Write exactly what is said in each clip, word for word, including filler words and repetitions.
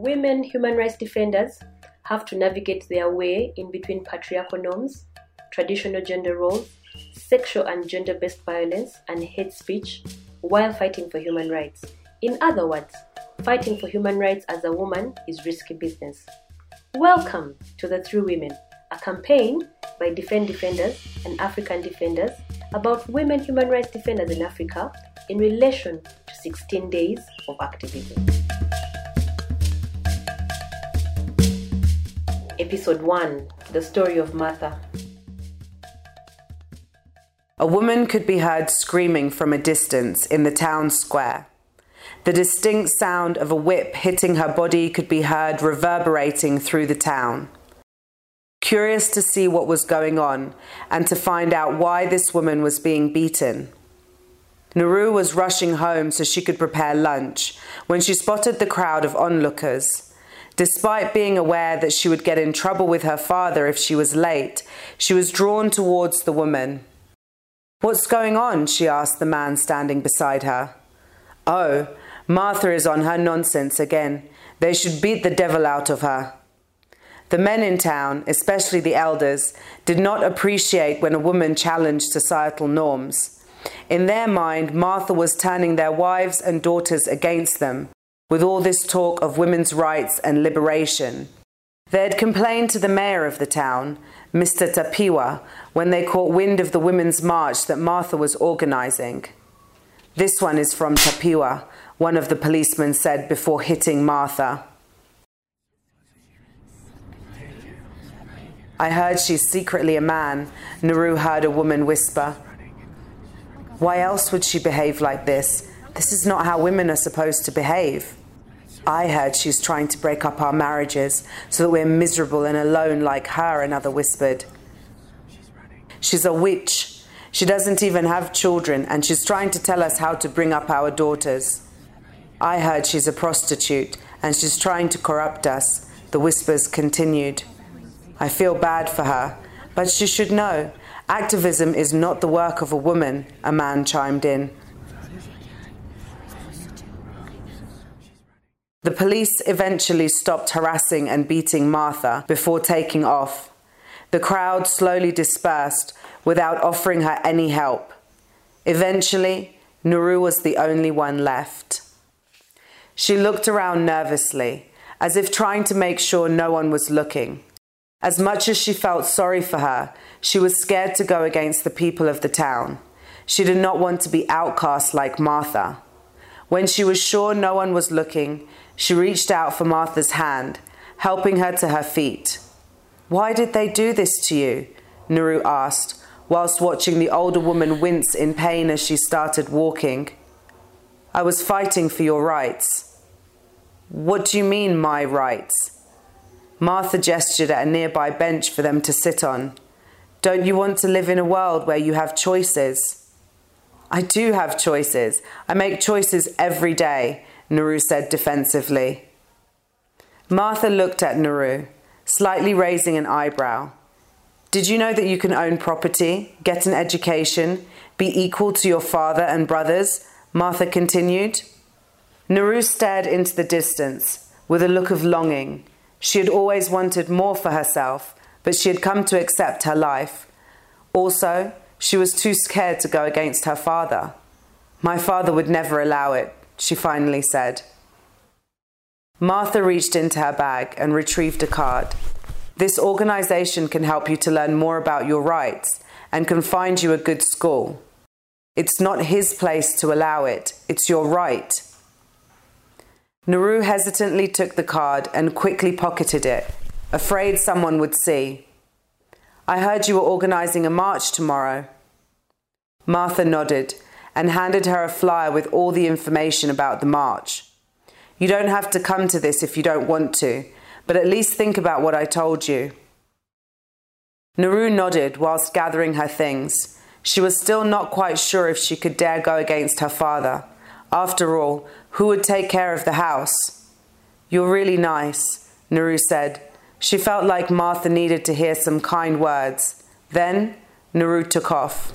women human rights defenders have to navigate their way in between patriarchal norms, traditional gender roles, sexual and gender-based violence, and hate speech while fighting for human rights. In other words, fighting for human rights as a woman is risky business. Welcome to The True Women, a campaign by Defend Defenders and African Defenders about women human rights defenders in Africa in relation to sixteen days of activism. Episode one, The Story of Martha. A woman could be heard screaming from a distance in the town square. The distinct sound of a whip hitting her body could be heard reverberating through the town. Curious to see what was going on and to find out why this woman was being beaten, Naru was rushing home so she could prepare lunch when she spotted the crowd of onlookers. Despite being aware that she would get in trouble with her father if she was late, she was drawn towards the woman. "What's going on?" she asked the man standing beside her. "Oh, Martha is on her nonsense again. They should beat the devil out of her." The men in town, especially the elders, did not appreciate when a woman challenged societal norms. In their mind, Martha was turning their wives and daughters against them, with all this talk of women's rights and liberation. They had complained to the mayor of the town, Mister Tapiwa, when they caught wind of the Women's March that Martha was organizing. "This one is from Tapiwa," one of the policemen said before hitting Martha. "I heard she's secretly a man," Naru heard a woman whisper. "Why else would she behave like this? This is not how women are supposed to behave." "I heard she's trying to break up our marriages so that we're miserable and alone like her," another whispered. "She's a witch. She doesn't even have children and she's trying to tell us how to bring up our daughters." "I heard she's a prostitute and she's trying to corrupt us," the whispers continued. "I feel bad for her, but she should know. Activism is not the work of a woman," a man chimed in. The police eventually stopped harassing and beating Martha before taking off. The crowd slowly dispersed without offering her any help. Eventually, Naru was the only one left. She looked around nervously, as if trying to make sure no one was looking. As much as she felt sorry for her, she was scared to go against the people of the town. She did not want to be outcast like Martha. When she was sure no one was looking, she reached out for Martha's hand, helping her to her feet. "Why did they do this to you?" Naru asked, whilst watching the older woman wince in pain as she started walking. "I was fighting for your rights." "What do you mean, my rights?" Martha gestured at a nearby bench for them to sit on. "Don't you want to live in a world where you have choices?" "I do have choices. I make choices every day," Naru said defensively. Martha looked at Naru, slightly raising an eyebrow. "Did you know that you can own property, get an education, be equal to your father and brothers?" Martha continued. Naru stared into the distance with a look of longing. She had always wanted more for herself, but she had come to accept her life. Also, she was too scared to go against her father. "My father would never allow it," she finally said. Martha reached into her bag and retrieved a card. "This organization can help you to learn more about your rights and can find you a good school. It's not his place to allow it, it's your right." Naru hesitantly took the card and quickly pocketed it, afraid someone would see. "I heard you were organizing a march tomorrow." Martha nodded and handed her a flyer with all the information about the march. "You don't have to come to this if you don't want to, but at least think about what I told you." Naru nodded whilst gathering her things. She was still not quite sure if she could dare go against her father. After all, who would take care of the house? "You're really nice," Naru said. She felt like Martha needed to hear some kind words. Then, Naru took off.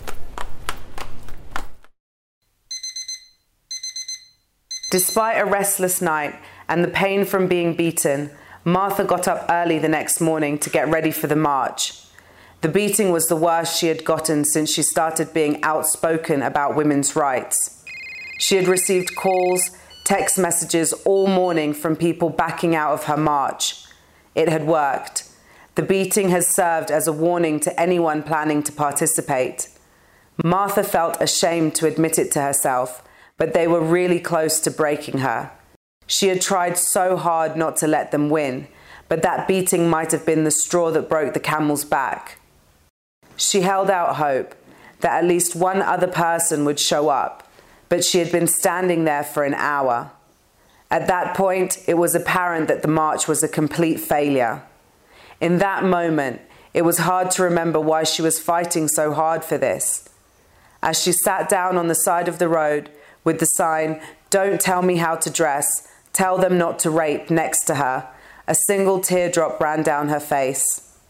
Despite a restless night and the pain from being beaten, Martha got up early the next morning to get ready for the march. The beating was the worst she had gotten since she started being outspoken about women's rights. She had received calls, text messages all morning from people backing out of her march. It had worked. The beating has served as a warning to anyone planning to participate. Martha felt ashamed to admit it to herself, but they were really close to breaking her. She had tried so hard not to let them win, but that beating might have been the straw that broke the camel's back. She held out hope that at least one other person would show up, but she had been standing there for an hour. At that point, it was apparent that the march was a complete failure. In that moment, it was hard to remember why she was fighting so hard for this. As she sat down on the side of the road with the sign, "Don't tell me how to dress, tell them not to rape," next to her, a single teardrop ran down her face.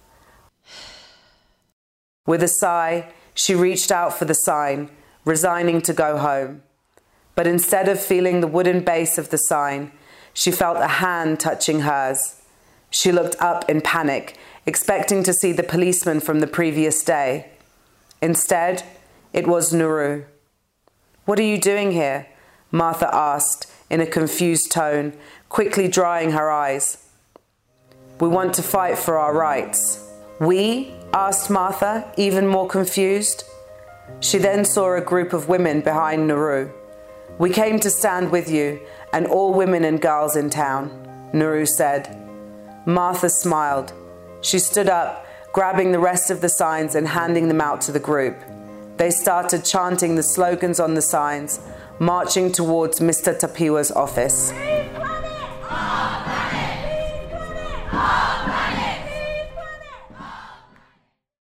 With a sigh, she reached out for the sign, resigning to go home. But instead of feeling the wooden base of the sign, she felt a hand touching hers. She looked up in panic, expecting to see the policeman from the previous day. Instead, it was Nuru. "What are you doing here?" Martha asked in a confused tone, quickly drying her eyes. "We want to fight for our rights." "We?" asked Martha, even more confused. She then saw a group of women behind Nuru. "We came to stand with you and all women and girls in town," Nuru said. Martha smiled. She stood up, grabbing the rest of the signs and handing them out to the group. They started chanting the slogans on the signs, marching towards Mister Tapiwa's office.